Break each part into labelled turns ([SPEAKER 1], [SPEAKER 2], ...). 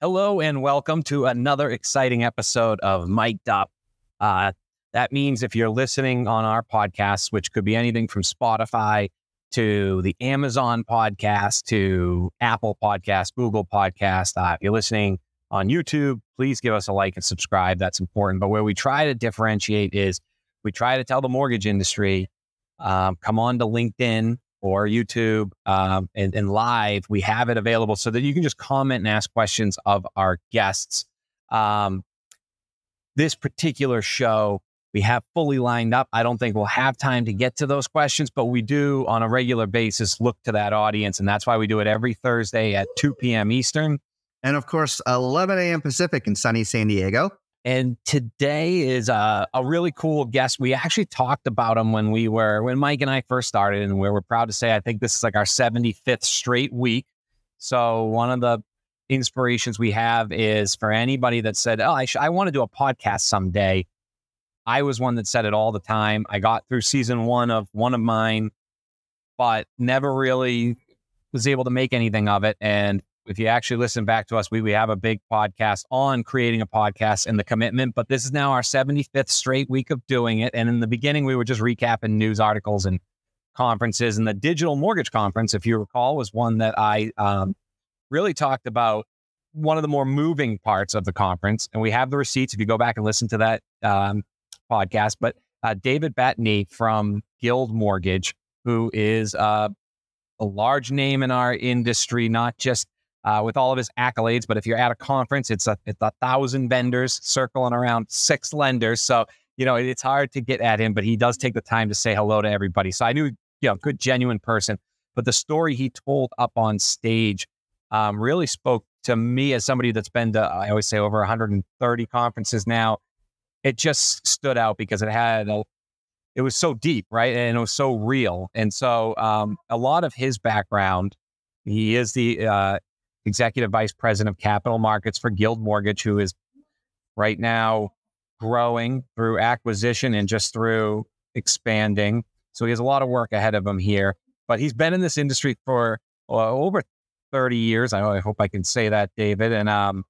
[SPEAKER 1] Hello and welcome to another exciting episode of Mic'd Up. That means if you're listening on our podcast, which could be anything from Spotify to the Amazon podcast to Apple podcast, Google podcast, if you're listening on YouTube, please give us a like and subscribe. That's important. But where we try to differentiate is we try to tell the mortgage industry, come on to LinkedIn or YouTube and live. We have it available so that you can just comment and ask questions of our guests. This particular show, we have fully lined up. I don't think we'll have time to get to those questions, but we do on a regular basis look to that audience. And that's why we do it every Thursday at 2 p.m. Eastern.
[SPEAKER 2] And of course, 11 a.m. Pacific in sunny San Diego.
[SPEAKER 1] And today is a really cool guest. We actually talked about him when Mike and I first started, and we're proud to say I think this is like our 75th straight week. So one of the inspirations we have is for anybody that said, I want to do a podcast someday. I was one that said it all the time. I got through season one of mine, but never really was able to make anything of it. And if you actually listen back to us, we have a big podcast on creating a podcast and the commitment, but this is now our 75th straight week of doing it. And in the beginning, we were just recapping news articles and conferences, and the Digital Mortgage Conference, if you recall, was one that I really talked about one of the more moving parts of the conference. And we have the receipts if you go back and listen to that podcast. But David Batney from Guild Mortgage, who is a large name in our industry, not just with all of his accolades, but if you're at a conference, it's 1,000 vendors circling around 6 lenders. So, it's hard to get at him, but he does take the time to say hello to everybody. So I knew, good, genuine person. But the story he told up on stage really spoke to me as somebody that's been to, I always say, over 130 conferences now. It just stood out because it was so deep, right? And it was so real. And so a lot of his background, he is the Executive Vice President of Capital Markets for Guild Mortgage, who is right now growing through acquisition and just through expanding. So he has a lot of work ahead of him here. But he's been in this industry for over 30 years. I hope I can say that, David. And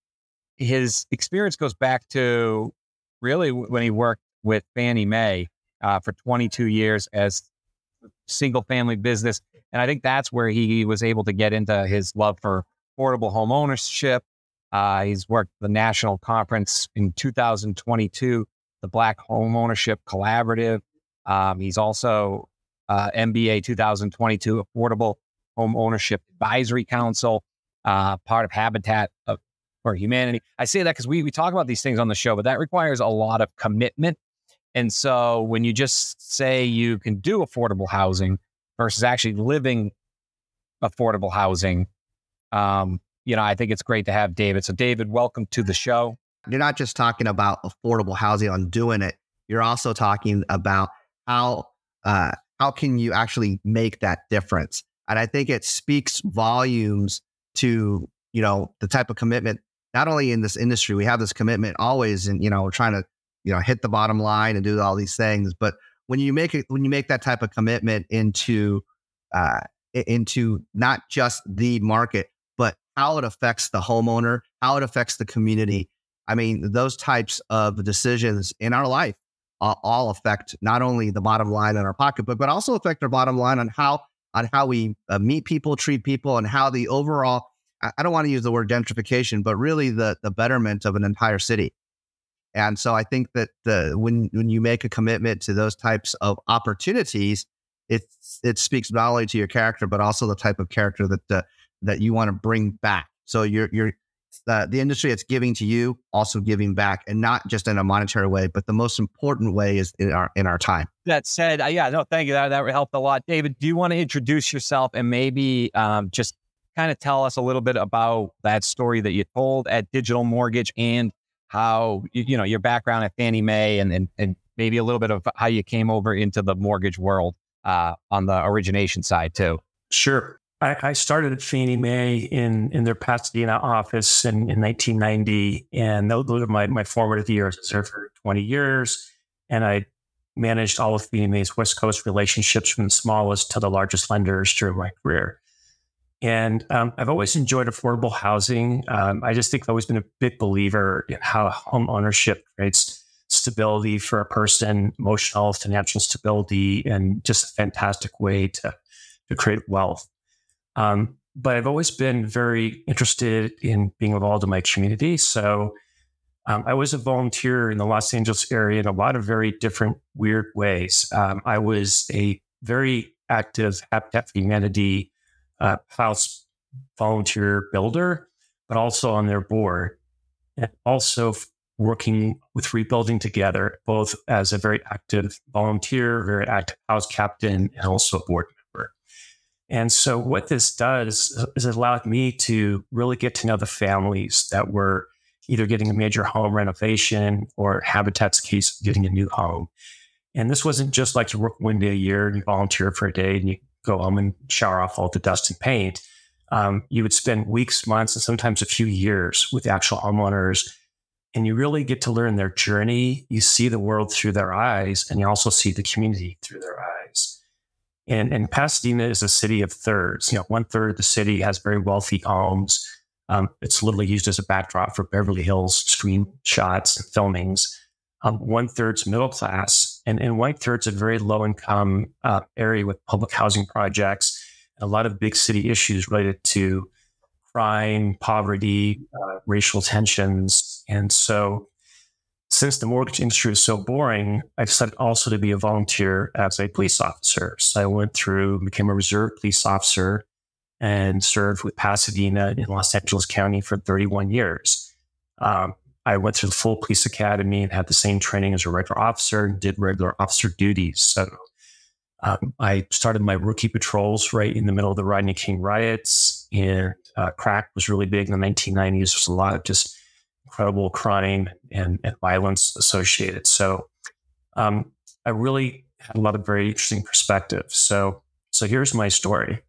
[SPEAKER 1] his experience goes back to really when he worked with Fannie Mae for 22 years as single family business. And I think that's where he was able to get into his love for affordable home ownership. He's worked the national conference in 2022, the Black Home Ownership Collaborative. He's also MBA 2022 Affordable Home Ownership Advisory Council, part of Habitat for Humanity. I say that because we talk about these things on the show, but that requires a lot of commitment. And so when you just say you can do affordable housing versus actually living affordable housing, I think it's great to have David. So David, welcome to the show.
[SPEAKER 2] You're not just talking about affordable housing on doing it. You're also talking about how can you actually make that difference? And I think it speaks volumes to, the type of commitment, not only in this industry, we have this commitment always and, we're trying to, hit the bottom line and do all these things. But when you make that type of commitment into not just the market, but how it affects the homeowner, how it affects the community. I mean, those types of decisions in our life all affect not only the bottom line in our pocketbook, but also affect our bottom line on how we meet people, treat people, and how the overall, I don't want to use the word gentrification, but really the betterment of an entire city. And so I think that when you make a commitment to those types of opportunities, it speaks not only to your character, but also the type of character that you want to bring back. So you're the industry that's giving to you, also giving back, and not just in a monetary way, but the most important way is in our time.
[SPEAKER 1] That said, thank you. That helped a lot. David, do you want to introduce yourself and maybe just kind of tell us a little bit about that story that you told at Digital Mortgage and how, your background at Fannie Mae and maybe a little bit of how you came over into the mortgage world on the origination side too?
[SPEAKER 3] Sure. I started at Fannie Mae in their Pasadena office in 1990, and those were my formative years. I served for 20 years, and I managed all of Fannie Mae's West Coast relationships from the smallest to the largest lenders during my career. And I've always enjoyed affordable housing. I just think I've always been a big believer in how home ownership creates stability for a person, emotional, financial stability, and just a fantastic way to create wealth. But I've always been very interested in being involved in my community. So I was a volunteer in the Los Angeles area in a lot of very different, weird ways. I was a very active Habitat for Humanity house volunteer builder, but also on their board, and also working with Rebuilding Together, both as a very active volunteer, very active house captain, and also a board member. And so what this does is it allowed me to really get to know the families that were either getting a major home renovation or Habitat's case, getting a new home. And this wasn't just like you work one day a year and you volunteer for a day and you go home and shower off all the dust and paint. You would spend weeks, months, and sometimes a few years with the actual homeowners. And you really get to learn their journey. You see the world through their eyes, and you also see the community through their eyes. And Pasadena is a city of thirds. 1/3 of the city has very wealthy homes. It's literally used as a backdrop for Beverly Hills screenshots and filmings. 1/3's middle class, and 1/3's a very low income area with public housing projects, and a lot of big city issues related to crime, poverty, racial tensions. And so since the mortgage industry is so boring, I decided also to be a volunteer as a police officer. So I went through, became a reserve police officer, and served with Pasadena in Los Angeles County for 31 years. I went through the full police academy and had the same training as a regular officer and did regular officer duties. So I started my rookie patrols right in the middle of the Rodney King riots, and crack was really big in the 1990s. There was a lot of just incredible crime and violence associated. So I really had a lot of very interesting perspectives. So here's my story.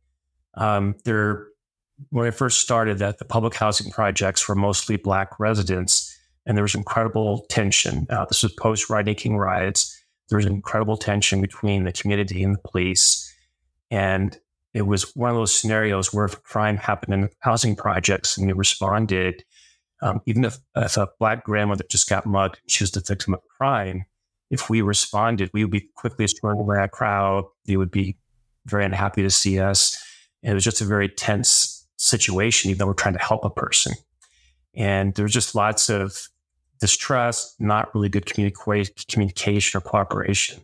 [SPEAKER 3] When I first started, that the public housing projects were mostly Black residents, and there was incredible tension. This was post Rodney King riots. There was incredible tension between the community and the police, and it was one of those scenarios where if a crime happened in housing projects and we responded, even if a Black grandmother just got mugged, she was the victim of a crime. If we responded, we would be quickly surrounded by a crowd. They would be very unhappy to see us. And it was just a very tense situation, even though we're trying to help a person. And there was just lots of distrust, not really good communication or cooperation.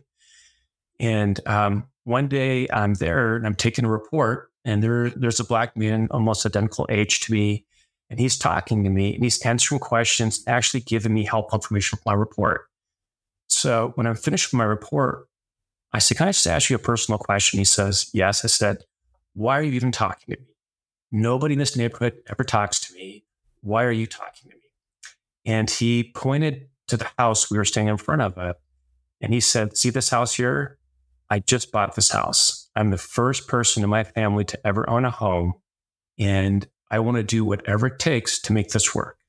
[SPEAKER 3] And one day I'm there and I'm taking a report, and there's a Black man almost identical age to me, and he's talking to me and he's answering questions, actually giving me helpful information for my report. So when I'm finished with my report, I said, "Can I just ask you a personal question?" He says, "Yes." I said, "Why are you even talking to me? Nobody in this neighborhood ever talks to me. Why are you talking to me?" And he pointed to the house we were staying in front of it. And he said, "See this house here? I just bought this house. I'm the first person in my family to ever own a home. And I want to do whatever it takes to make this work.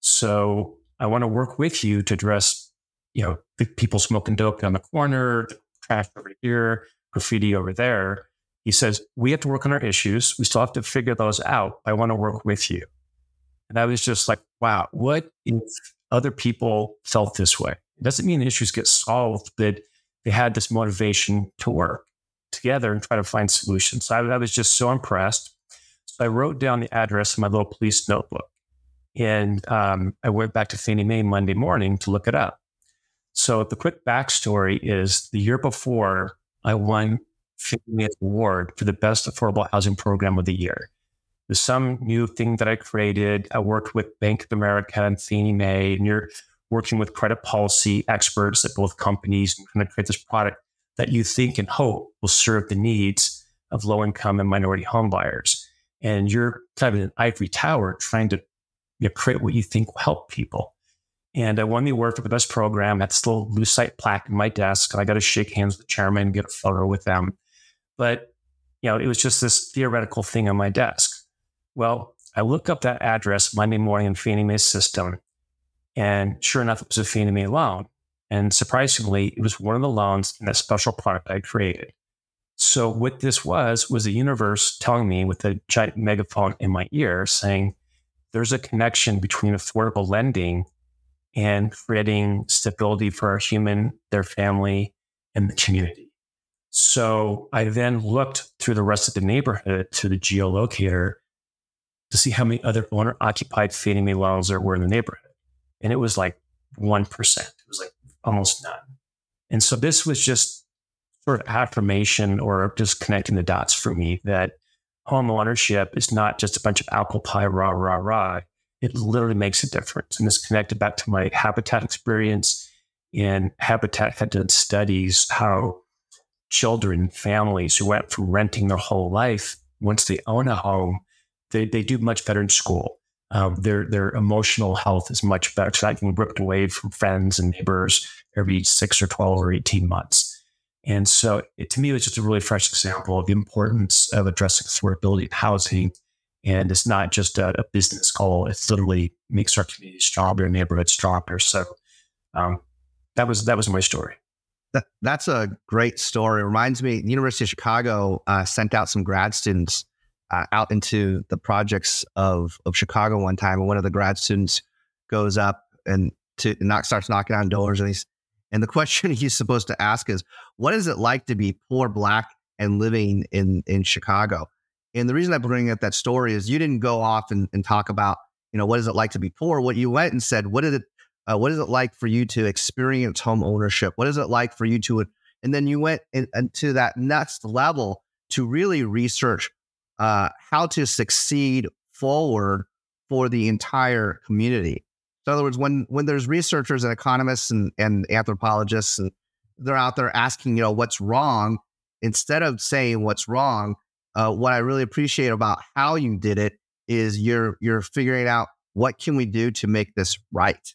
[SPEAKER 3] So I want to work with you to address, the people smoking dope down the corner, the trash over here, graffiti over there." He says, "We have to work on our issues. We still have to figure those out. I want to work with you." And I was just like, wow, what if other people felt this way? It doesn't mean the issues get solved, but they had this motivation to work together and try to find solutions. So I was just so impressed. So I wrote down the address in my little police notebook. And I went back to Fannie Mae Monday morning to look it up. So the quick backstory is the year before, I won Fannie Mae's award for the best affordable housing program of the year. There's some new thing that I created. I worked with Bank of America and Fannie Mae, and you're working with credit policy experts at both companies and trying to create this product that you think and hope will serve the needs of low-income and minority home buyers. And you're kind of in an ivory tower trying to create what you think will help people. And I won the award for the best program. I had this little lucite plaque in my desk, and I got to shake hands with the chairman and get a photo with them. But, it was just this theoretical thing on my desk. Well, I look up that address Monday morning in Fannie Mae's system, and sure enough, it was a Fannie Mae loan. And surprisingly, it was one of the loans in that special product I created. So what this was the universe telling me with a giant megaphone in my ear saying, there's a connection between affordable lending and creating stability for our human, their family, and the community. So I then looked through the rest of the neighborhood to the geolocator to see how many other owner-occupied Fannie Mae loans there were in the neighborhood. And it was like 1%. It was like almost none. And so this was just sort of affirmation or just connecting the dots for me that home ownership is not just a bunch of apple pie, rah, rah, rah. It literally makes a difference. And this connected back to my Habitat experience. And Habitat had done studies how children, families who went from renting their whole life, once they own a home, they do much better in school. Their emotional health is much better. So I can ripped away from friends and neighbors every 6 or 12 or 18 months. And so to me, it was just a really fresh example of the importance of addressing affordability in housing. And it's not just a business goal. It literally makes our community stronger, neighborhood stronger. So that was my story.
[SPEAKER 2] That's a great story. It reminds me, the University of Chicago sent out some grad students out into the projects of Chicago one time. And one of the grad students goes up and starts knocking on doors. And the question he's supposed to ask is, what is it like to be poor Black and living in Chicago? And the reason I bring up that story is you didn't go off and talk about, what is it like to be poor? What you went and said, what is it like for you to experience home ownership? What is it like for you to, and then you went into that next level to really research how to succeed forward for the entire community. So in other words, when there's researchers and economists and anthropologists, and they're out there asking, what's wrong, instead of saying what's wrong, what I really appreciate about how you did it is you're figuring out what can we do to make this right.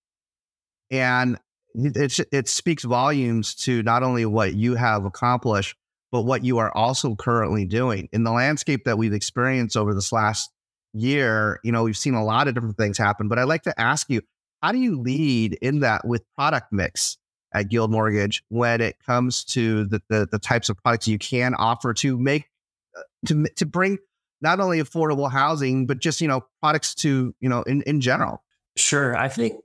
[SPEAKER 2] And it speaks volumes to not only what you have accomplished, but what you are also currently doing. In the landscape that we've experienced over this last year, we've seen a lot of different things happen, but I'd like to ask you, how do you lead in that with product mix at Guild Mortgage when it comes to the types of products you can offer to make, to bring not only affordable housing, but just, products to, in general?
[SPEAKER 3] Sure. I think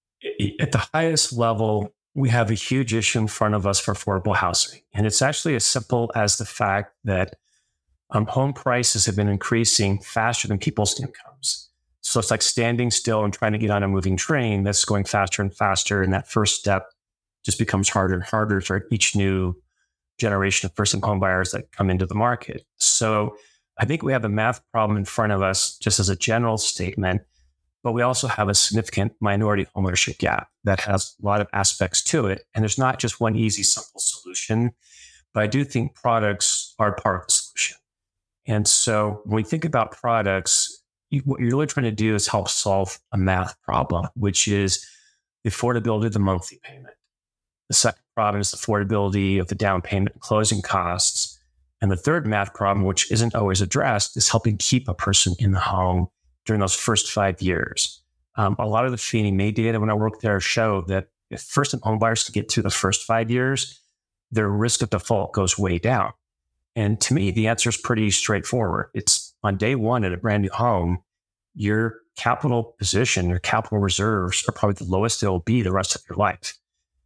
[SPEAKER 3] at the highest level, we have a huge issue in front of us for affordable housing. And it's actually as simple as the fact that home prices have been increasing faster than people's incomes. So it's like standing still and trying to get on a moving train that's going faster and faster. And that first step just becomes harder and harder for each new generation of first-time home buyers that come into the market. So I think we have a math problem in front of us, just as a general statement, but we also have a significant minority homeownership gap that has a lot of aspects to it. And there's not just one easy, simple solution, but I do think products are part of the solution. And so when we think about products, what you're really trying to do is help solve a math problem, which is the affordability of the monthly payment. The second problem is the affordability of the down payment and closing costs. And the third math problem, which isn't always addressed, is helping keep a person in the home during those first 5 years. A lot of the Fannie Mae data when I worked there showed that if first-time home buyers can get through the first 5 years, their risk of default goes way down. And to me, the answer is pretty straightforward. It's on day one at a brand new home, your capital position, your capital reserves are probably the lowest they'll be the rest of your life.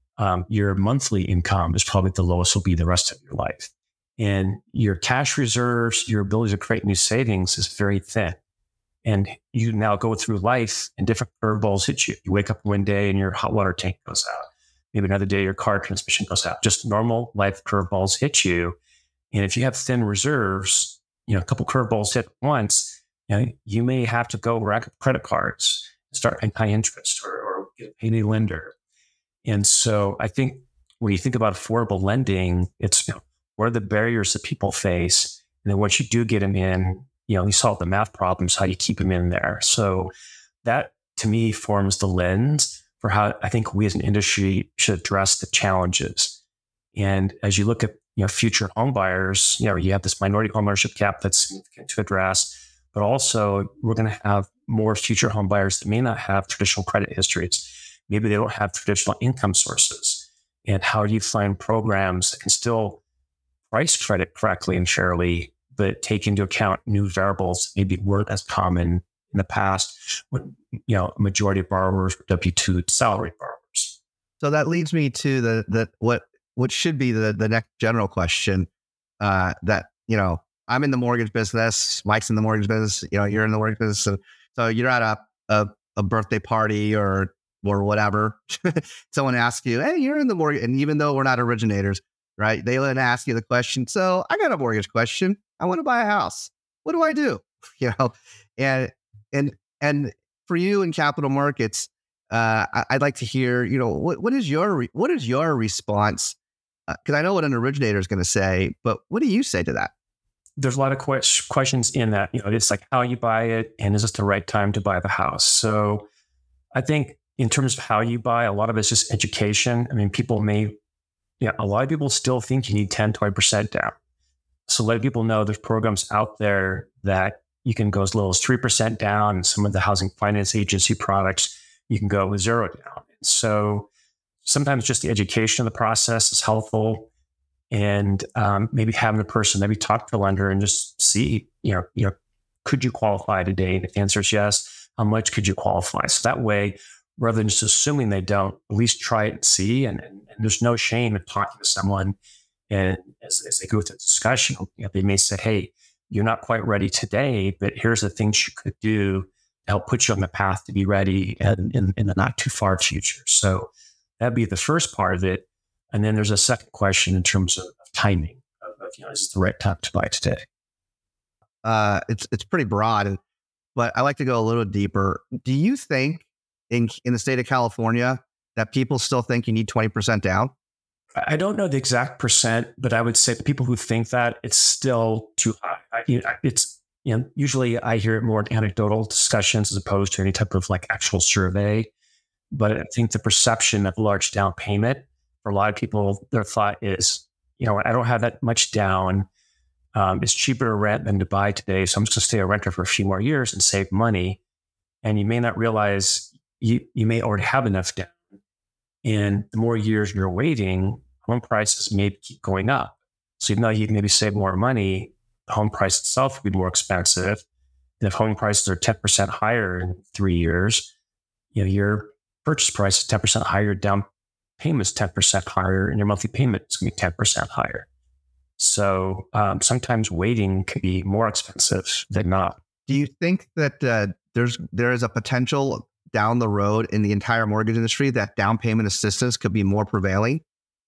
[SPEAKER 3] Your monthly income is probably the lowest will be the rest of your life. And your cash reserves, your ability to create new savings is very thin. And you now go through life and different curveballs hit you. You wake up one day and your hot water tank goes out. Maybe another day your car transmission goes out. Just normal life curveballs hit you. And if you have thin reserves, a couple curveballs hit once, you may have to go rack up credit cards, start paying high interest or get a payday lender. And so I think when you think about affordable lending, it's, what are the barriers that people face? And then once you do get them in, you solve the math problems, how do you keep them in there? So that to me forms the lens for how I think we as an industry should address the challenges. And as you look at future home buyers, you have this minority homeownership gap that's significant to address, but also we're going to have more future home buyers that may not have traditional credit histories. Maybe they don't have traditional income sources. And how do you find programs that can still price credit correctly and fairly, but take into account new variables maybe weren't as common in the past when, a majority of borrowers were W-2 salary borrowers.
[SPEAKER 2] So that leads me to the what should be the next general question, that, I'm in the mortgage business, Mike's in the mortgage business, you're in the mortgage business. So you're at a birthday party or whatever. Someone asks you, hey, you're in the mortgage. And even though we're not originators, right? They then ask you the question. So I got a mortgage question. I want to buy a house. What do I do? And for you in capital markets, I'd like to hear, what is your response? Because I know what an originator is going to say, but what do you say to that?
[SPEAKER 3] There's a lot of questions in that. It's like how you buy it, and is this the right time to buy the house? So I think in terms of how you buy, a lot of it's just education. I mean, a lot of people still think you need 10, 20% down. So let people know there's programs out there that you can go as little as 3% down. And some of the housing finance agency products, you can go with 0 down. So sometimes just the education of the process is helpful. And maybe having a person, maybe talk to the lender and just see, could you qualify today? And if the answer is yes, how much could you qualify? So that way, rather than just assuming they don't, at least try it and see. And there's no shame in talking to someone. And as they go through the discussion, they may say, hey, you're not quite ready today, but here's the things you could do to help put you on the path to be ready in the not too far future. So that'd be the first part of it. And then there's a second question in terms of timing of is it the right time to buy today?
[SPEAKER 2] It's pretty broad, but I like to go a little deeper. Do you think in the state of California that people still think you need 20% down?
[SPEAKER 3] I don't know the exact percent, but I would say the people who think that it's still too high. It's usually I hear it more in anecdotal discussions as opposed to any type of like actual survey. But I think the perception of large down payment for a lot of people, their thought is, I don't have that much down. It's cheaper to rent than to buy today. So I'm just going to stay a renter for a few more years and save money. And you may not realize you may already have enough down. And the more years you're waiting, home prices may keep going up. So even though you maybe save more money, the home price itself will be more expensive. And if home prices are 10% higher in 3 years, your purchase price is 10% higher, your down payment is 10% higher, and your monthly payment is going to be 10% higher. So sometimes waiting can be more expensive than not.
[SPEAKER 2] Do you think that there is a potential down the road in the entire mortgage industry that down payment assistance could be more prevailing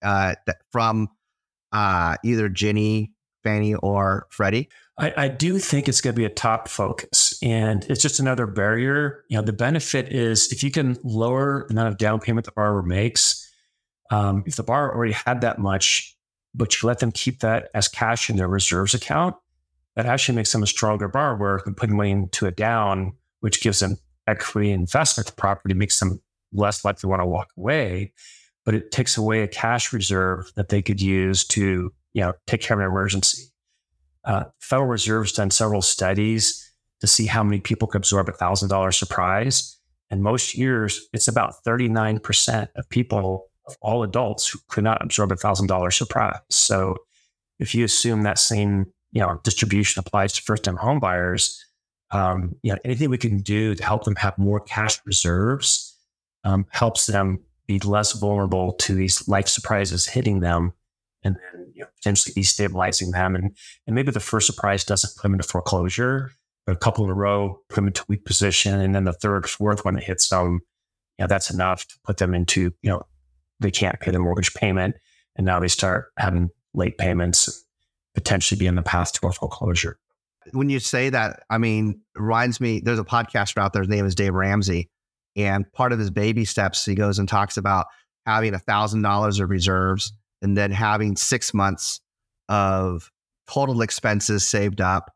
[SPEAKER 2] from either Ginnie, Fannie, or Freddie?
[SPEAKER 3] I do think it's going to be a top focus, and it's just another barrier. The benefit is if you can lower the amount of down payment the borrower makes, if the borrower already had that much, but you let them keep that as cash in their reserves account, that actually makes them a stronger borrower than putting money into a down, which gives them equity investment to property, makes them less likely to want to walk away, but it takes away a cash reserve that they could use to, take care of an emergency. Federal Reserve's done several studies to see how many people could absorb $1,000 surprise. And most years, it's about 39% of people, of all adults, who could not absorb $1,000 surprise. So if you assume that same, distribution applies to first-time home buyers, anything we can do to help them have more cash reserves helps them be less vulnerable to these life surprises hitting them, and then potentially destabilizing them. And maybe the first surprise doesn't put them into foreclosure, but a couple in a row put them into a weak position, and then the third, fourth one that hits them, that's enough to put them into, they can't pay their mortgage payment, and now they start having late payments, potentially be on the path to a foreclosure.
[SPEAKER 2] When you say that, reminds me, there's a podcaster out there, his name is Dave Ramsey. And part of his baby steps, he goes and talks about having $1,000 of reserves and then having 6 months of total expenses saved up.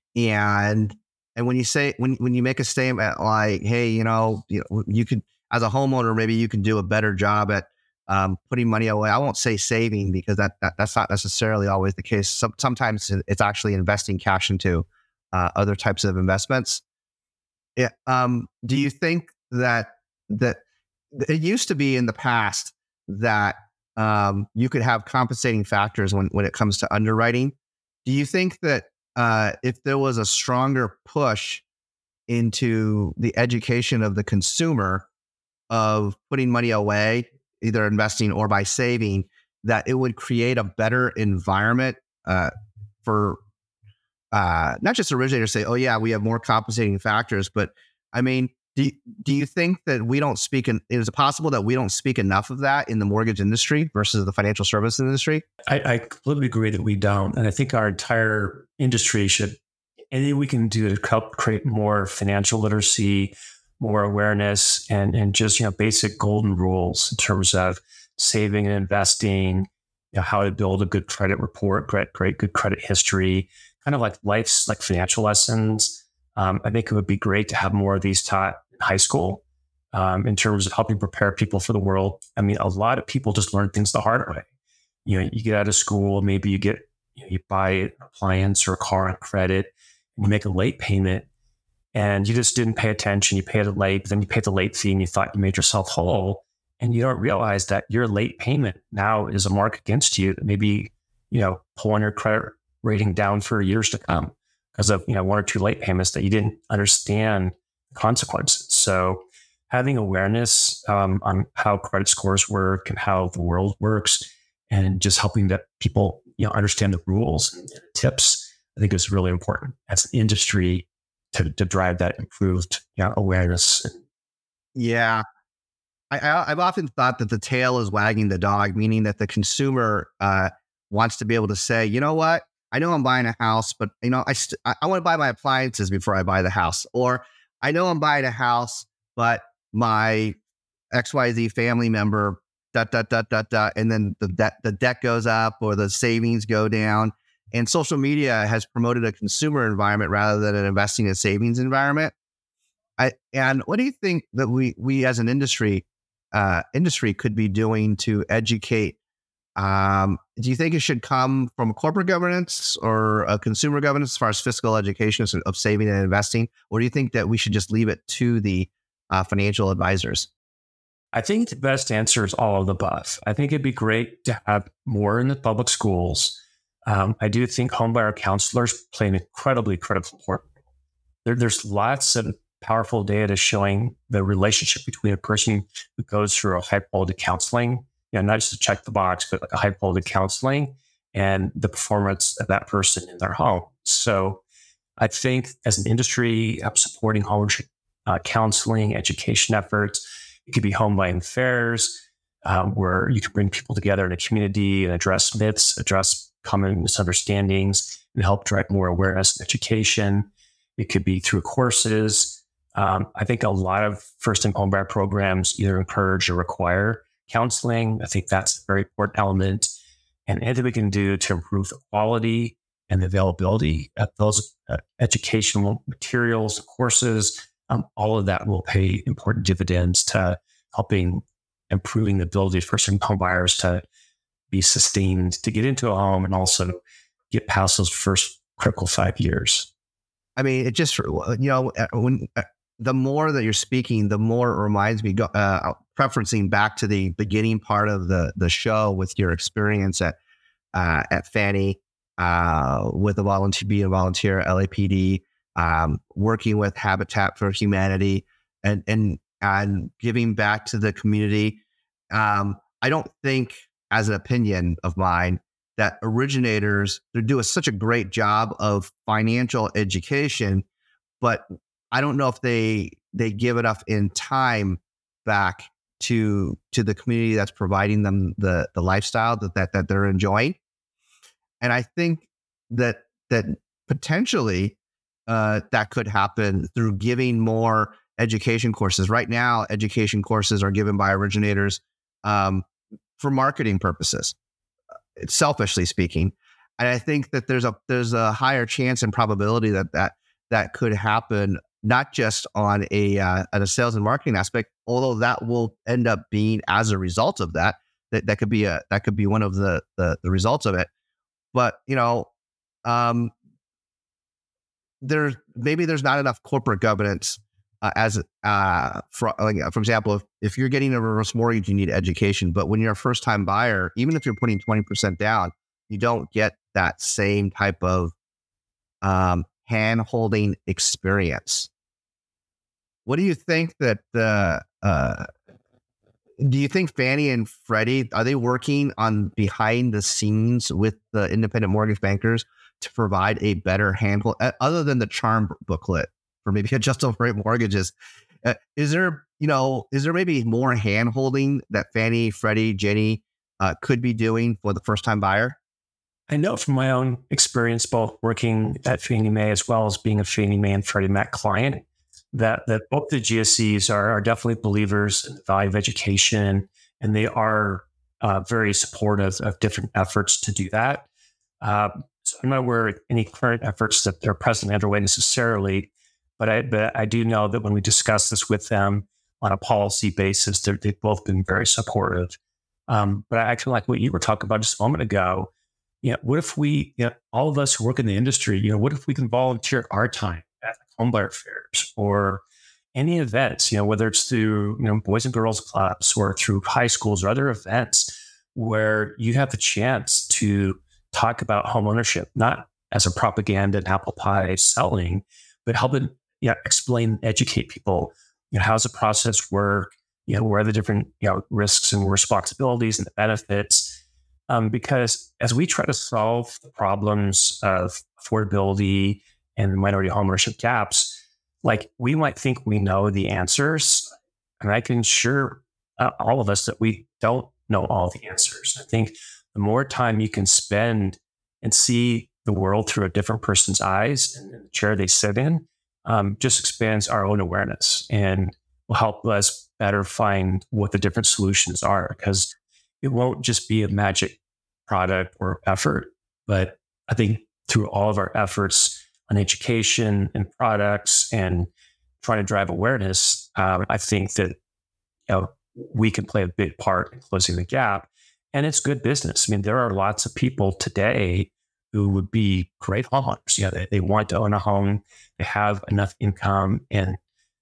[SPEAKER 2] And when you say, when you make a statement like, hey, you could, as a homeowner, maybe you can do a better job at putting money away. I won't say saving, because that's not necessarily always the case. Sometimes it's actually investing cash into other types of investments. Yeah. Do you think that it used to be in the past that you could have compensating factors when it comes to underwriting. Do you think that if there was a stronger push into the education of the consumer of putting money away, either investing or by saving, that it would create a better environment for not just originators to say, oh yeah, we have more compensating factors, but I mean, do you think that we don't speak, is it possible that we don't speak enough of that in the mortgage industry versus the financial service industry?
[SPEAKER 3] I completely agree that we don't. And I think our entire industry should, anything we can do to help create more financial literacy, more awareness, and just, basic golden rules in terms of saving and investing, how to build a good credit report, great good credit history, kind of like life's like financial lessons. I think it would be great to have more of these taught in high school in terms of helping prepare people for the world. I mean, a lot of people just learn things the hard way. You get out of school, maybe you buy an appliance or a car on credit, and you make a late payment, and you just didn't pay attention. You paid it late, but then you paid the late fee, and you thought you made yourself whole, and you don't realize that your late payment now is a mark against you that maybe pulling your credit rating down for years to come because of one or two late payments that you didn't understand the consequences. So having awareness on how credit scores work and how the world works, and just helping that people understand the rules and tips, I think is really important as an industry to drive that improved awareness.
[SPEAKER 2] Yeah. I've often thought that the tail is wagging the dog, meaning that the consumer wants to be able to say, you know what? I know I'm buying a house, but I want to buy my appliances before I buy the house. Or I know I'm buying a house, but my XYZ family member, ... and then the debt goes up or the savings go down. And social media has promoted a consumer environment rather than an investing and savings environment. And what do you think that we as an industry could be doing to educate? Do you think it should come from corporate governance or a consumer governance as far as fiscal education of saving and investing? Or do you think that we should just leave it to the financial advisors?
[SPEAKER 3] I think the best answer is all of the above. I think it'd be great to have more in the public schools. I do think homebuyer counselors play an incredibly critical part. There's lots of powerful data showing the relationship between a person who goes through a high quality counseling, not just to check the box, but like a high quality counseling and the performance of that person in their home. So I think as an industry, supporting home counseling, education efforts. It could be home buying fairs where you can bring people together in a community and address myths, address common misunderstandings, and help drive more awareness and education. It could be through courses. I think a lot of first-time homebuyer programs either encourage or require counseling. I think that's a very important element. And anything we can do to improve the quality and the availability of those educational materials, courses, all of that will pay important dividends to helping improving the ability for certain home buyers to be sustained, to get into a home and also get past those first critical 5 years.
[SPEAKER 2] I mean, it just, when the more that you're speaking, the more it reminds me, preferencing back to the beginning part of the show with your experience at Fannie, with being a volunteer at LAPD, working with Habitat for Humanity and giving back to the community. I don't think, as an opinion of mine, that originators, they do such a great job of financial education, but I don't know if they give enough in time back to the community that's providing them the lifestyle that they're enjoying. And I think that potentially that could happen through giving more education courses. Right now, education courses are given by originators for marketing purposes, selfishly speaking. And I think that there's a higher chance and probability that could happen, not just on a sales and marketing aspect, although that will end up being as a result of that could be one of the results of it. But there's not enough corporate governance for example, if you're getting a reverse mortgage, you need education. But when you're a first time buyer, even if you're putting 20% down, you don't get that same type of hand holding experience. What do you think that do you think Fannie and Freddie, are they working on behind the scenes with the independent mortgage bankers to provide a better handle, other than the charm booklet for maybe adjustable rate mortgages? Is there maybe more hand holding that Fannie, Freddie, Ginnie could be doing for the first time buyer?
[SPEAKER 3] I know from my own experience, both working at Fannie Mae as well as being a Fannie Mae and Freddie Mac client, that both the GSEs are definitely believers in the value of education, and they are very supportive of different efforts to do that. So I'm not aware of any current efforts that are presently underway necessarily, but I do know that when we discuss this with them on a policy basis, they've both been very supportive. But I actually like what you were talking about just a moment ago. What if we, all of us who work in the industry, what if we can volunteer our time at homebuyer fairs or any events, whether it's through, Boys and Girls Clubs or through high schools or other events where you have the chance to talk about homeownership, not as a propaganda and apple pie selling, but helping explain, educate people, how's the process work, where are the different, risks and responsibilities and the benefits. Because as we try to solve the problems of affordability and minority homeownership gaps, like we might think we know the answers, and I can assure all of us that we don't know all the answers. I think the more time you can spend and see the world through a different person's eyes and the chair they sit in, just expands our own awareness and will help us better find what the different solutions are, because it won't just be a magic product or effort. But I think through all of our efforts on education and products and trying to drive awareness, I think that we can play a big part in closing the gap. And it's good business. I mean, there are lots of people today who would be great homeowners. They want to own a home. They have enough income and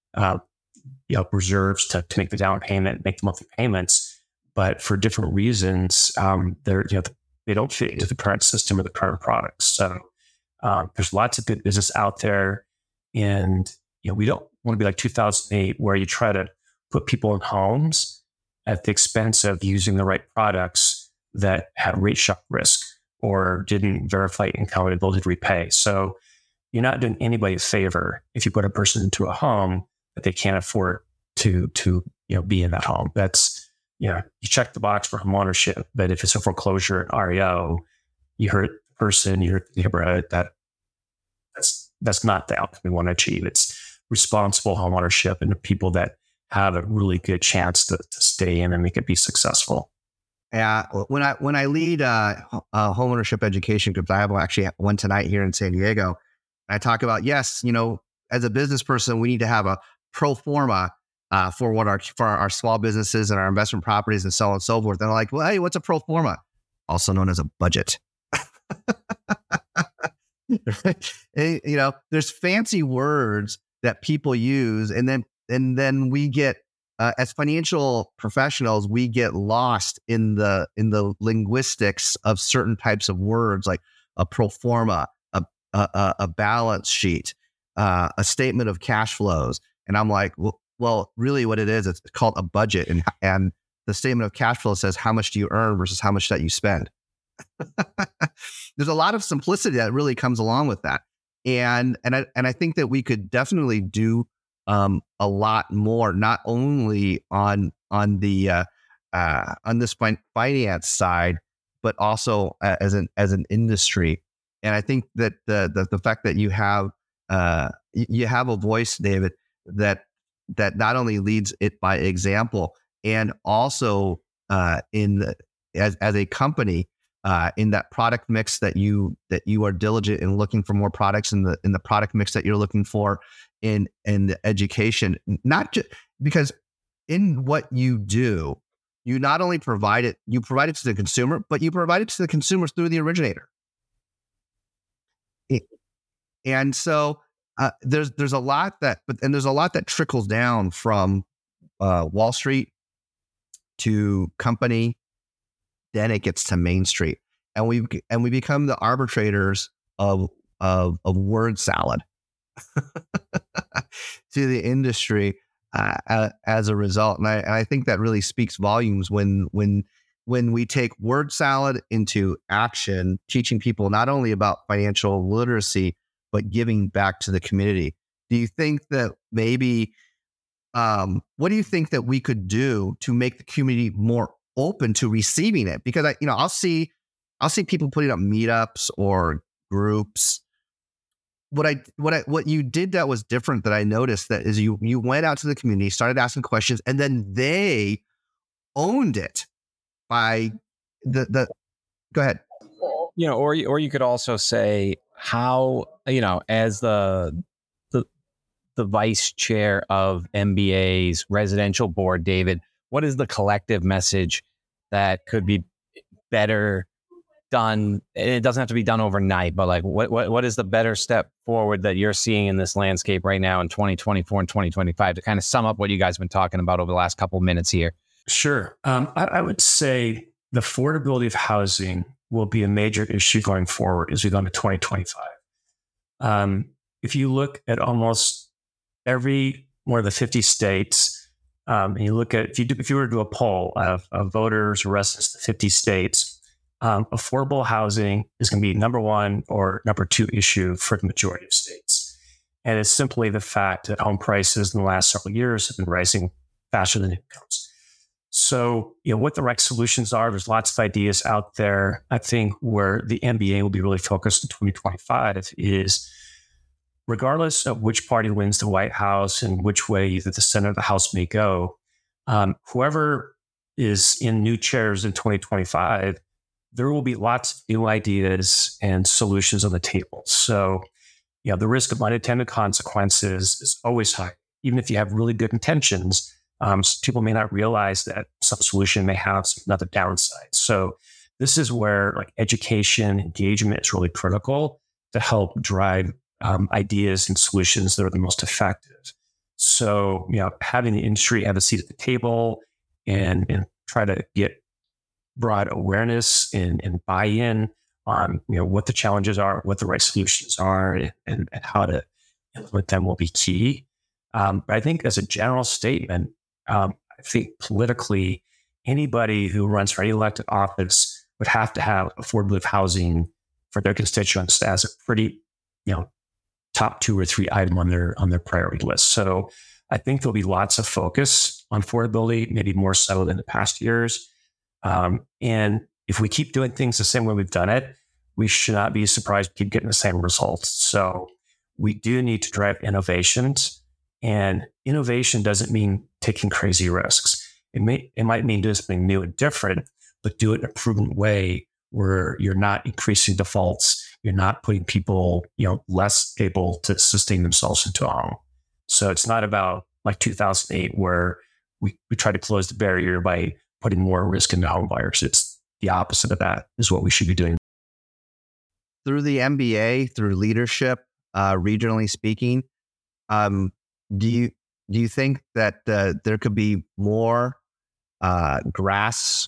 [SPEAKER 3] reserves to make the down payment, make the monthly payments. But for different reasons, they don't fit into the current system or the current products. So there's lots of good business out there, and we don't want to be like 2008, where you try to put people in homes at the expense of using the right products that had rate shock risk or didn't verify income and ability to repay. So you're not doing anybody a favor if you put a person into a home that they can't afford to be in that home. That's you check the box for home ownership, but if it's a foreclosure and REO, you hurt the person, you hurt the neighborhood. That's not the outcome we want to achieve. It's responsible home ownership and the people that have a really good chance to stay in and make it be successful.
[SPEAKER 2] Yeah, when I lead home ownership education groups, I have actually one tonight here in San Diego. I talk about, yes, as a business person, we need to have a pro forma for our small businesses and our investment properties and so on and so forth. And they're like, well, hey, what's a pro forma? Also known as a budget. There's fancy words that people use, and then we get as financial professionals, we get lost in the linguistics of certain types of words, like a pro forma, a balance sheet, a statement of cash flows. And I'm like, well, really what it is, it's called a budget. And the statement of cash flow says, how much do you earn versus how much that you spend? There's a lot of simplicity that really comes along with that. And I think that we could definitely do a lot more, not only on this finance side, but also as an industry. And I think that the fact that you have a voice, David, that not only leads it by example, and also as a company, in that product mix that you are diligent in looking for more products in the product mix that you're looking for in the education, not just because in what you do, you not only provide it to the consumer, but you provide it to the consumers through the originator. And so there's a lot there's a lot that trickles down from Wall Street to company, then it gets to Main Street, and we become the arbitrators of word salad to the industry as a result. And I think that really speaks volumes when we take word salad into action, teaching people not only about financial literacy, but giving back to the community. Do you think that maybe, what do you think that we could do to make the community more open to receiving it? Because I'll see people putting up meetups or groups. What you did that was different that I noticed that is you went out to the community, started asking questions, and then they owned it by the go ahead.
[SPEAKER 1] Or you could also say how, as the vice chair of MBA's residential board, David, what is the collective message that could be better done? It doesn't have to be done overnight, but like what is the better step forward that you're seeing in this landscape right now in 2024 and 2025 to kind of sum up what you guys have been talking about over the last couple of minutes here?
[SPEAKER 3] Sure. I would say the affordability of housing will be a major issue going forward as we go into 2025. If you look at almost every one of the 50 states, and you look at, if you were to do a poll of voters or residents of the 50 states, affordable housing is going to be number one or number two issue for the majority of states. And it's simply the fact that home prices in the last several years have been rising faster than incomes. So, what the right solutions are, there's lots of ideas out there. I think where the MBA will be really focused in 2025 is, regardless of which party wins the White House and which way the center of the House may go, whoever is in new chairs in 2025, there will be lots of new ideas and solutions on the table. So, the risk of unintended consequences is always high. Even if you have really good intentions, people may not realize that some solution may have another downside. So this is where education, engagement is really critical to help drive ideas and solutions that are the most effective. So, having the industry have a seat at the table and try to get broad awareness and buy-in on, what the challenges are, what the right solutions are, and how to implement them will be key. But I think as a general statement, I think politically, anybody who runs for any elected office would have to have affordable housing for their constituents as a pretty, top 2 or 3 item on their priority list. So I think there'll be lots of focus on affordability, maybe more so than the past years. And if we keep doing things the same way we've done it, we should not be surprised to keep getting the same results. So we do need to drive innovations. And innovation doesn't mean taking crazy risks. It might mean doing something new and different, but do it in a prudent way where you're not increasing defaults. You're not putting people, less able to sustain themselves into a home. So it's not about like 2008 where we try to close the barrier by putting more risk into home buyers. It's the opposite of that is what we should be doing.
[SPEAKER 2] Through the MBA, through leadership, regionally speaking, do you think that there could be more grassroots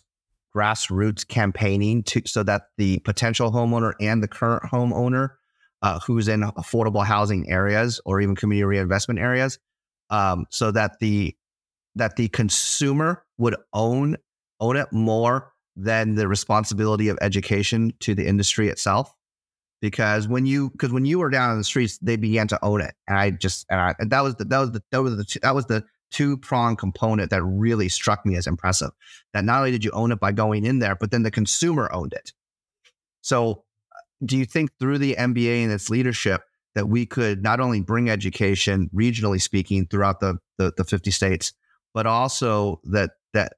[SPEAKER 2] campaigning so that the potential homeowner and the current homeowner who's in affordable housing areas or even community reinvestment areas, so that the consumer would own it more than the responsibility of education to the industry itself? Because when you were down in the streets, they began to own it, and that was the two-pronged component that really struck me as impressive. That not only did you own it by going in there, but then the consumer owned it. So, do you think through the MBA and its leadership that we could not only bring education, regionally speaking, throughout the 50 states, but also that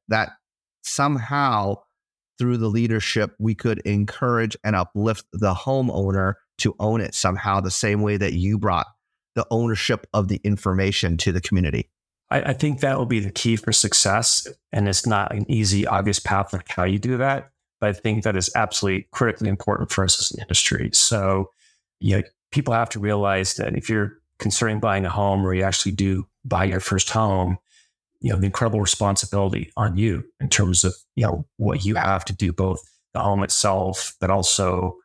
[SPEAKER 2] somehow through the leadership, we could encourage and uplift the homeowner to own it somehow, the same way that you brought the ownership of the information to the community?
[SPEAKER 3] I think that will be the key for success. And it's not an easy, obvious path of how you do that. But I think that is absolutely critically important for us as an industry. So, people have to realize that if you're considering buying a home, or you actually do buy your first home, the incredible responsibility on you in terms of, what you have to do, both the home itself, but also,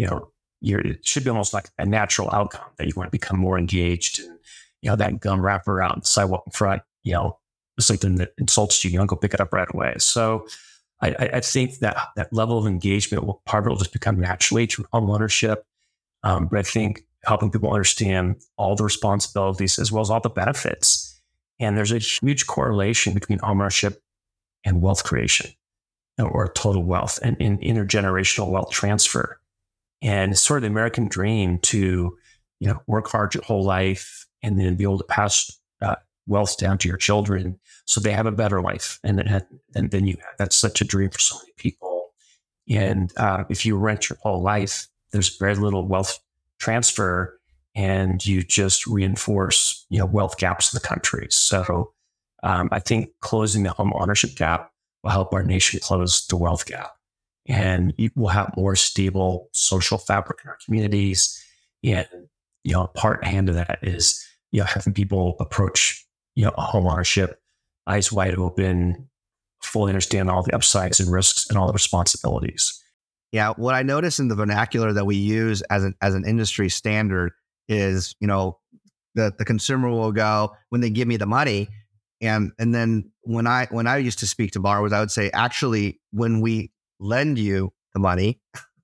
[SPEAKER 3] it should be almost like a natural outcome that you want to become more engaged, and, that gum wrapper out on the sidewalk in front, something that insults you, you don't go pick it up right away. So I think that level of engagement part of it will just become naturally through home ownership. But I think helping people understand all the responsibilities as well as all the benefits. And there's a huge correlation between homeownership and wealth creation, or total wealth and intergenerational wealth transfer. And it's sort of the American dream to, work hard your whole life and then be able to pass wealth down to your children so they have a better life. And then you have. That's such a dream for so many people. And if you rent your whole life, there's very little wealth transfer, and you just reinforce, wealth gaps in the country. So I think closing the home ownership gap will help our nation close the wealth gap. And we'll have more stable social fabric in our communities. And, part and hand of that is, having people approach, home ownership, eyes wide open, fully understand all the upsides and risks and all the responsibilities.
[SPEAKER 2] Yeah. What I notice in the vernacular that we use as an industry standard is, the consumer will go, when they give me the money. And then when I used to speak to borrowers, I would say, actually, when we lend you the money,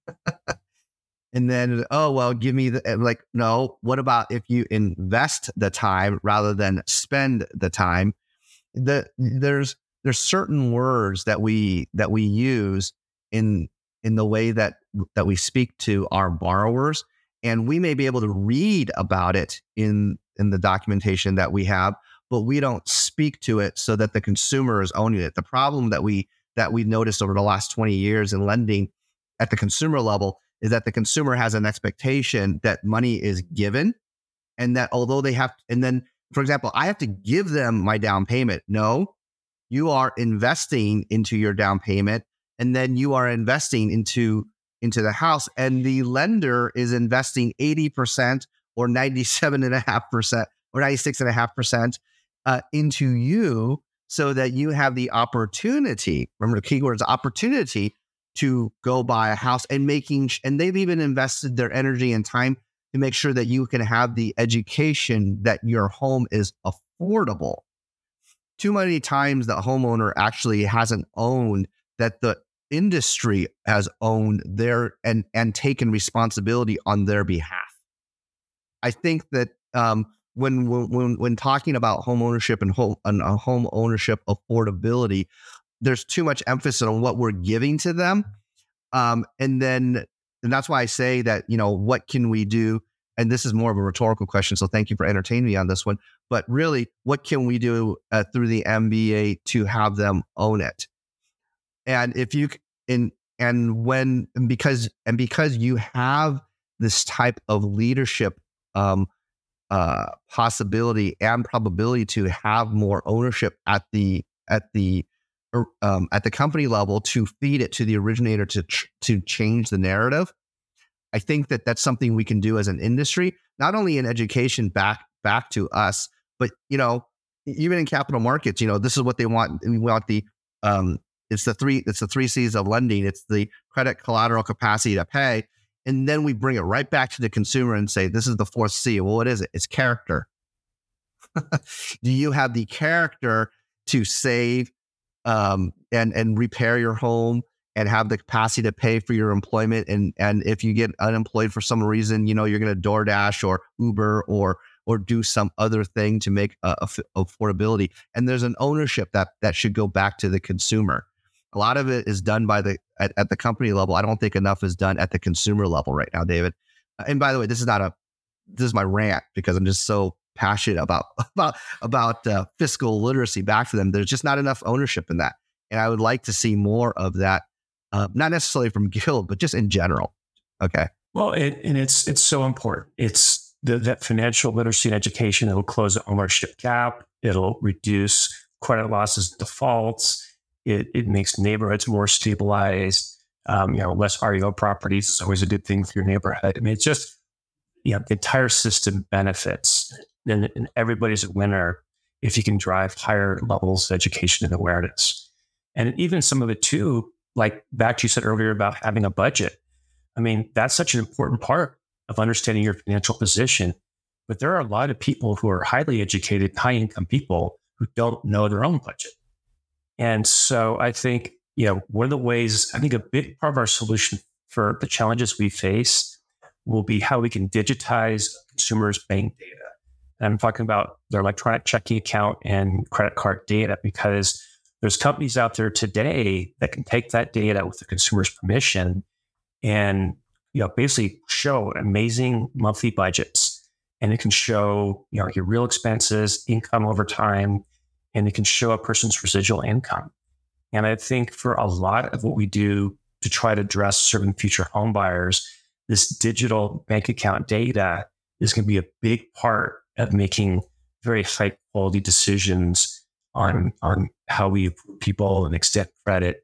[SPEAKER 2] and then, oh, well, give me no, what about if you invest the time rather than spend the time? There's certain words that we use in the way that we speak to our borrowers, and we may be able to read about it in the documentation that we have, but we don't speak to it so that the consumer is owning it. The problem that we noticed over the last 20 years in lending at the consumer level is that the consumer has an expectation that money is given, and that although they have, and then, for example, I have to give them my down payment. No, you are investing into your down payment, and then you are investing into the house, and the lender is investing 80% or 97.5% or 96.5% into you, so that you have the opportunity. Remember, the key word is opportunity to go buy a house, and they've even invested their energy and time to make sure that you can have the education that your home is affordable. Too many times the homeowner actually hasn't owned that the industry has owned their and taken responsibility on their behalf. I think that when talking about home ownership and home ownership affordability, there's too much emphasis on what we're giving to them, and that's why I say that, what can we do? And this is more of a rhetorical question, so thank you for entertaining me on this one. But really, what can we do through the MBA to have them own it? And if you because you have this type of leadership possibility and probability to have more ownership at the company level, to feed it to the originator to change the narrative. I think that that's something we can do as an industry, not only in education back to us, but even in capital markets. This is what they want. We want the it's the three C's of lending. It's the credit, collateral, capacity to pay. And then we bring it right back to the consumer and say, this is the fourth C. Well, what is it? It's character. Do you have the character to save and repair your home and have the capacity to pay for your employment? And if you get unemployed for some reason, you're going to DoorDash or Uber or do some other thing to make affordability. And there's an ownership that should go back to the consumer. A lot of it is done at the company level. I don't think enough is done at the consumer level right now, David. And by the way, this is my rant, because I'm just so passionate about fiscal literacy back to them. There's just not enough ownership in that. And I would like to see more of that, not necessarily from Guild, but just in general. Okay.
[SPEAKER 3] Well, it's so important. It's that financial literacy and education that will close the ownership gap. It'll reduce credit losses, defaults. It makes neighborhoods more stabilized. Less REO properties is always a good thing for your neighborhood. I mean, it's just, the entire system benefits, and everybody's a winner if you can drive higher levels of education and awareness. And even some of it too, like back to you said earlier about having a budget. I mean, that's such an important part of understanding your financial position. But there are a lot of people who are highly educated, high income people who don't know their own budget. And so I think, one of the ways, I think a big part of our solution for the challenges we face will be how we can digitize consumers' bank data. And I'm talking about their electronic checking account and credit card data, because there's companies out there today that can take that data with the consumer's permission and basically show amazing monthly budgets. And it can show your real expenses, income over time, and it can show a person's residual income. And I think for a lot of what we do to try to address certain future home buyers, this digital bank account data is going to be a big part of making very high quality decisions on how we approve people and extend credit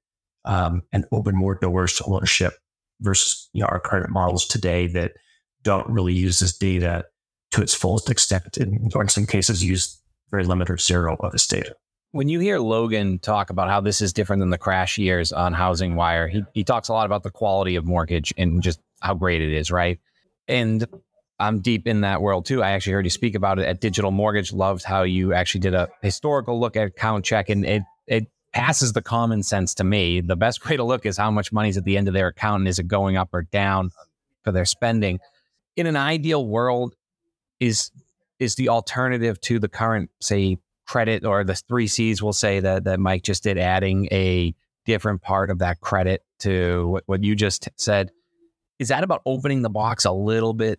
[SPEAKER 3] and open more doors to ownership versus our current models today that don't really use this data to its fullest extent, or in some cases use very limited or zero of this data.
[SPEAKER 1] When you hear Logan talk about how this is different than the crash years on Housing Wire, he talks a lot about the quality of mortgage and just how great it is, right? And I'm deep in that world too. I actually heard you speak about it at Digital Mortgage. Loved how you actually did a historical look at account check, and it passes the common sense to me. The best way to look is how much money's at the end of their account, and is it going up or down for their spending. In an ideal world, is the alternative to the current, say, credit or the 3 C's, we'll say that Mike just did, adding a different part of that credit to what you just said. Is that about opening the box a little bit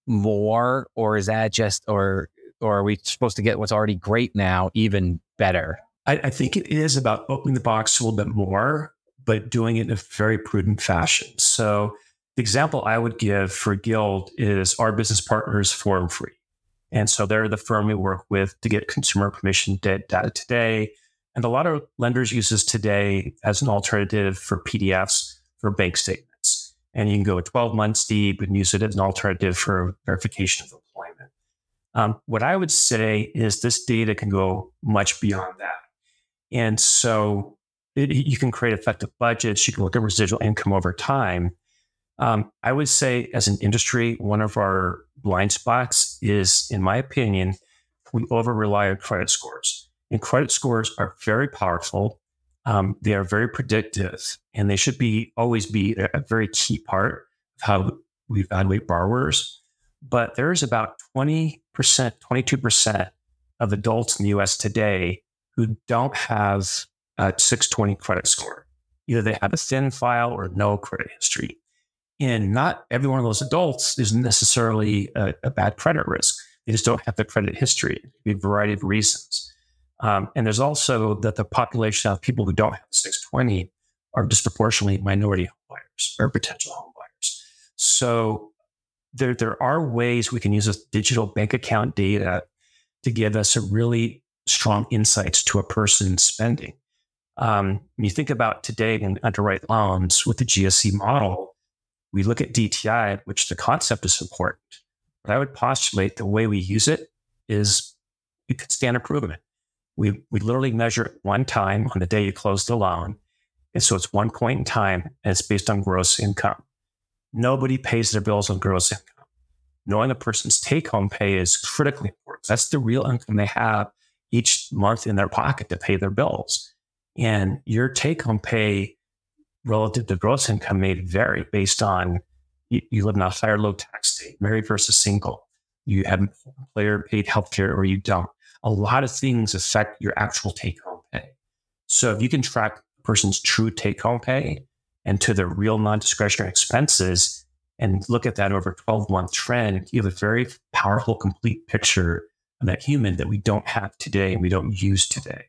[SPEAKER 1] more, or is that just, or are we supposed to get what's already great now even better?
[SPEAKER 3] I think it is about opening the box a little bit more, but doing it in a very prudent fashion. So the example I would give for Guild is our business partners, Forum Free. And so they're the firm we work with to get consumer permission data today. And a lot of lenders use this today as an alternative for PDFs for bank statements. And you can go 12 months deep and use it as an alternative for verification of employment. What I would say is this data can go much beyond that. And so you can create effective budgets. You can look at residual income over time. I would say as an industry, one of our blind spots is, in my opinion, we over-rely on credit scores. And credit scores are very powerful. They are very predictive, and they should always be a very key part of how we evaluate borrowers. But there's about 20%, 22% of adults in the US today who don't have a 620 credit score. Either they have a thin file or no credit history. And not every one of those adults is necessarily a bad credit risk. They just don't have the credit history. It could be a variety of reasons. And there's also that the population of people who don't have 620 are disproportionately minority home buyers or potential home buyers. So there are ways we can use this digital bank account data to give us a really strong insights to a person's spending. When you think about today and underwrite loans with the GSE model, we look at DTI, which the concept is important. But I would postulate the way we use it is you could stand improvement. We literally measure it one time on the day you close the loan. And so it's one point in time, and it's based on gross income. Nobody pays their bills on gross income. Knowing a person's take-home pay is critically important. That's the real income they have each month in their pocket to pay their bills. And your take-home pay relative to gross income may vary based on you live in a high or low tax state, married versus single. You have employer-paid healthcare or you don't. A lot of things affect your actual take-home pay. So if you can track a person's true take-home pay and to their real non-discretionary expenses and look at that over a 12-month trend, you have a very powerful, complete picture of that human that we don't have today and we don't use today.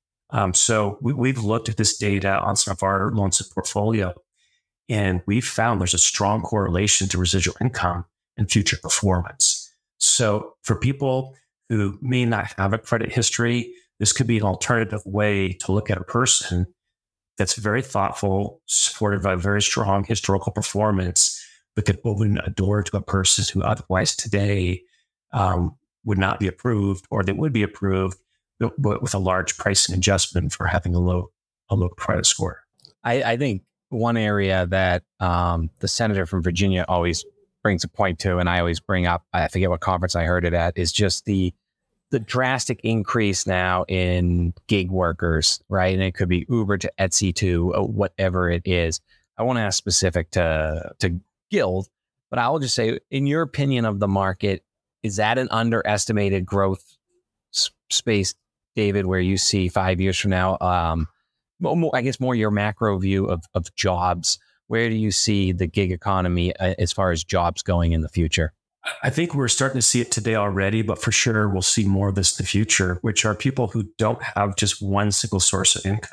[SPEAKER 3] So we've looked at this data on some of our loans in portfolio, and we've found there's a strong correlation to residual income and future performance. So for people who may not have a credit history, this could be an alternative way to look at a person that's very thoughtful, supported by very strong historical performance, we could open a door to a person who otherwise today would not be approved, or they would be approved, but with a large pricing adjustment for having a low credit score.
[SPEAKER 1] I think one area that the senator from Virginia always brings a point to, and I always bring up, I forget what conference I heard it at, is just the drastic increase now in gig workers, right? And it could be Uber to Etsy to whatever it is. I won't ask specific to Guild, but I will just say, in your opinion of the market, is that an underestimated growth space, David, where you see 5 years from now, I guess more your macro view of jobs? Where do you see the gig economy as far as jobs going in the future?
[SPEAKER 3] I think we're starting to see it today already, but for sure we'll see more of this in the future, which are people who don't have just one single source of income.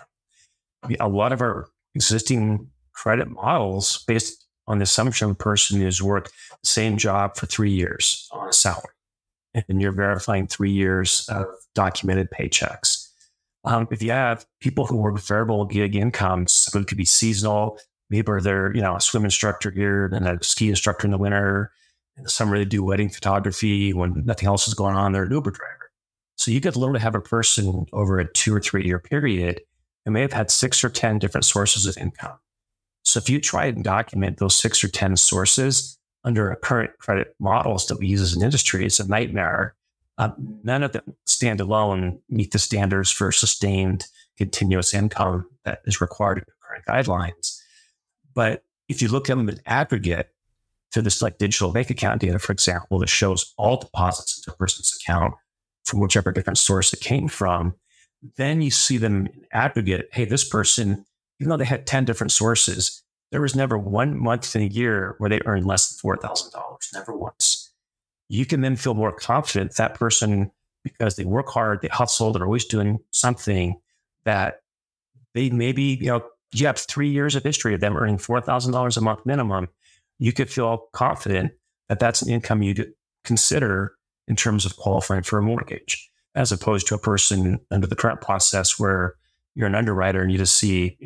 [SPEAKER 3] A lot of our existing credit models based on the assumption of a person who's worked the same job for 3 years on a salary, and you're verifying 3 years of documented paychecks. If you have people who work with variable gig incomes, so it could be seasonal, maybe they're a swim instructor here, then a ski instructor in the winter. In the summer, they do wedding photography. When nothing else is going on, they're an Uber driver. So you could literally have a person over a 2 or 3 year period who may have had 6 or 10 different sources of income. So if you try and document those 6 or 10 sources under current credit models that we use as an industry, it's a nightmare. None of them stand alone meet the standards for sustained continuous income that is required in current guidelines. But if you look at them in aggregate, to this like digital bank account data, for example, that shows all deposits into a person's account from whichever different source it came from, then you see them in aggregate. Hey, this person, even though they had 10 different sources, there was never 1 month in a year where they earned less than $4,000, never once. You can then feel more confident that person, because they work hard, they hustle, they're always doing something, that they maybe, you have 3 years of history of them earning $4,000 a month minimum. You could feel confident that that's an income you'd consider in terms of qualifying for a mortgage, as opposed to a person under the current process where you're an underwriter and you just see,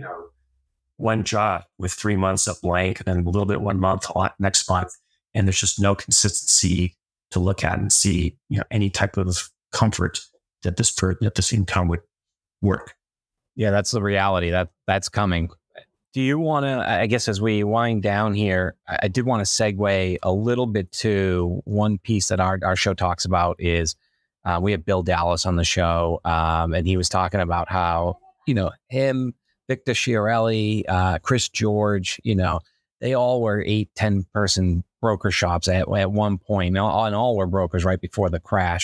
[SPEAKER 3] one job with 3 months of blank and then a little bit 1 month next month. And there's just no consistency to look at and see, any type of comfort that this income would work.
[SPEAKER 1] Yeah, that's the reality that's coming. Do you want to, I guess, as we wind down here, I did want to segue a little bit to one piece that our show talks about is we have Bill Dallas on the show, and he was talking about how, him, Victor Chiarelli, Chris George, they all were 8-10 person broker shops at one point, and all were brokers right before the crash.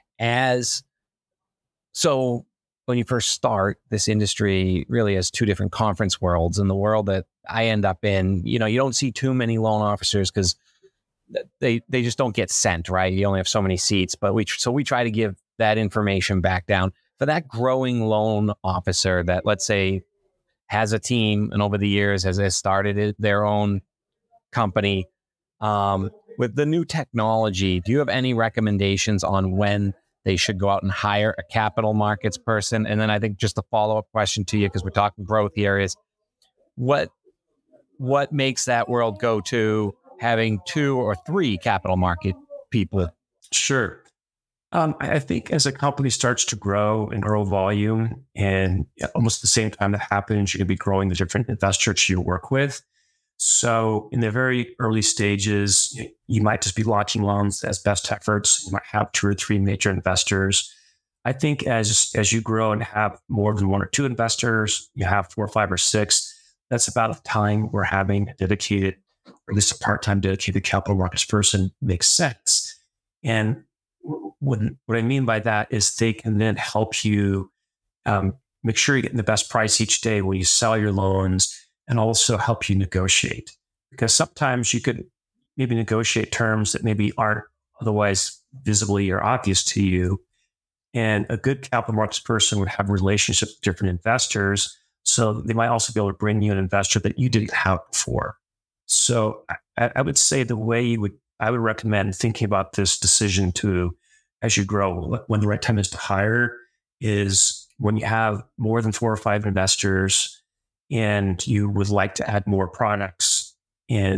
[SPEAKER 1] So when you first start, this industry really has two different conference worlds. In the world that I end up in, you don't see too many loan officers because they just don't get sent, right? You only have so many seats, but we try to give that information back down for that growing loan officer that, let's say, has a team and over the years has started their own company. With the new technology, do you have any recommendations on when they should go out and hire a capital markets person? And then I think just a follow-up question to you, because we're talking growth here, is what makes that world go to having 2 or 3 capital market people?
[SPEAKER 3] Sure. I think as a company starts to grow and grow volume, and almost at the same time that happens, you're going to be growing the different investors you work with. So in the very early stages, you might just be launching loans as best efforts. You might have 2 or 3 major investors. I think as you grow and have more than 1 or 2 investors, you have 4 or 5 or 6, that's about the time where having a dedicated, or at least a part-time dedicated capital markets person makes sense. And what I mean by that is they can then help you make sure you're getting the best price each day when you sell your loans, and also help you negotiate. Because sometimes you could maybe negotiate terms that maybe aren't otherwise visibly or obvious to you. And a good capital markets person would have relationships with different investors. So they might also be able to bring you an investor that you didn't have before. So I would say the way I would recommend thinking about this decision as you grow, when the right time is to hire, is when you have more than 4 or 5 investors and you would like to add more products, and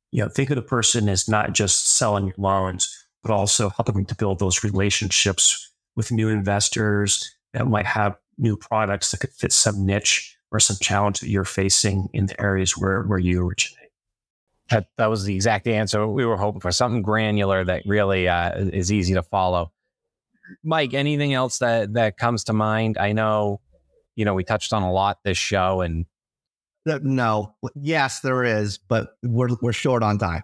[SPEAKER 3] think of the person as not just selling your loans, but also helping to build those relationships with new investors that might have new products that could fit some niche or some challenge that you're facing in the areas where you originate.
[SPEAKER 1] That was the exact answer we were hoping for, something granular that really is easy to follow. Mike, anything else that comes to mind? I know, we touched on a lot this show, and
[SPEAKER 2] no, yes, there is, but we're short on time.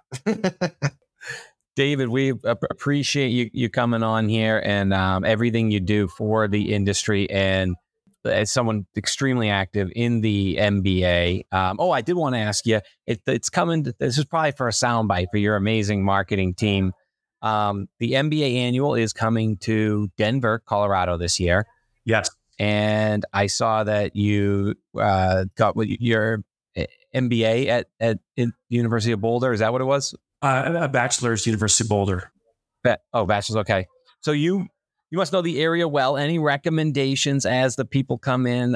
[SPEAKER 1] David, we appreciate you coming on here and everything you do for the industry, and as someone extremely active in the MBA. I did want to ask you, it's coming. This is probably for a soundbite for your amazing marketing team. The MBA annual is coming to Denver, Colorado this year.
[SPEAKER 3] Yes.
[SPEAKER 1] And I saw that you got your MBA at University of Boulder. Is that what it was?
[SPEAKER 3] A bachelor's, University of Boulder.
[SPEAKER 1] Bachelor's. Okay. So you must know the area well. Any recommendations as the people come in?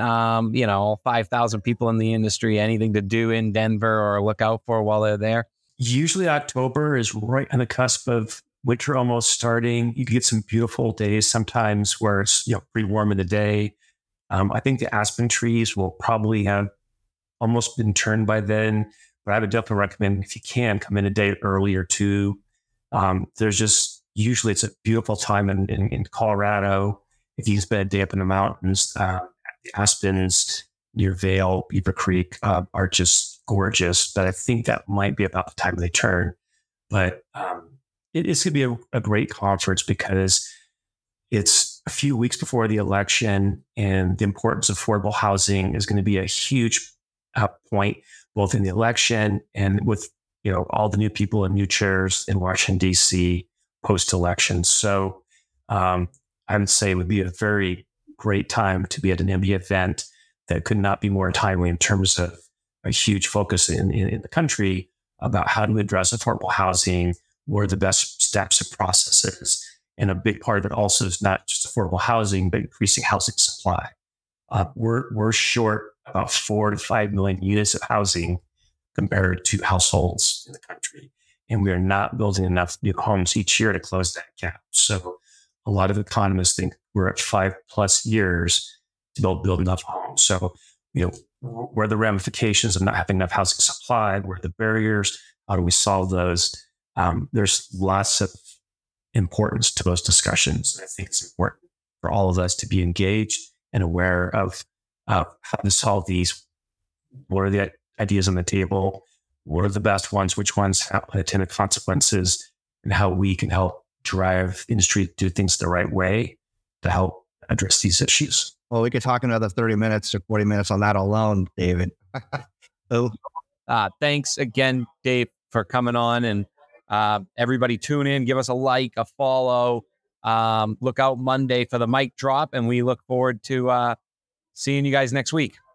[SPEAKER 1] 5,000 people in the industry. Anything to do in Denver or look out for while they're there?
[SPEAKER 3] Usually October is right on the cusp of winter almost starting. You can get some beautiful days sometimes where it's pretty warm in the day. I think the aspen trees will probably have almost been turned by then, but I would definitely recommend, if you can, come in a day earlier too. There's just usually it's a beautiful time in Colorado. If you can spend a day up in the mountains, the aspens near Vail, Beaver Creek are just gorgeous. But I think that might be about the time they turn. But it's going to be a great conference because it's a few weeks before the election, and the importance of affordable housing is going to be a huge point, both in the election and with all the new people and new chairs in Washington, D.C. post-election. So I would say it would be a very great time to be at an MBA event that could not be more timely in terms of a huge focus in the country about how to address affordable housing, what are the best steps and processes. And a big part of it also is not just affordable housing, but increasing housing supply. We're short about 4 to 5 million units of housing compared to households in the country. And we are not building enough new homes each year to close that gap. So a lot of economists think we're at 5+ years to build enough homes. So, where are the ramifications of not having enough housing supply? Where are the barriers? How do we solve those? There's lots of importance to those discussions. I think it's important for all of us to be engaged and aware of how to solve these. What are the ideas on the table? What are the best ones? Which ones have unintended consequences? And how we can help drive industry to do things the right way to help address these issues.
[SPEAKER 2] Well, we could talk another 30 minutes or 40 minutes on that alone, David.
[SPEAKER 1] Thanks again, Dave, for coming on. And everybody tune in, give us a like, a follow. Look out Monday for the mic drop. And we look forward to seeing you guys next week.